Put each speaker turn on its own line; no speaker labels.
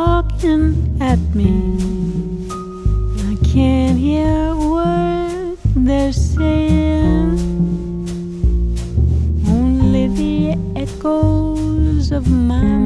talking at me. I can't hear a word they're saying, only the echoes of my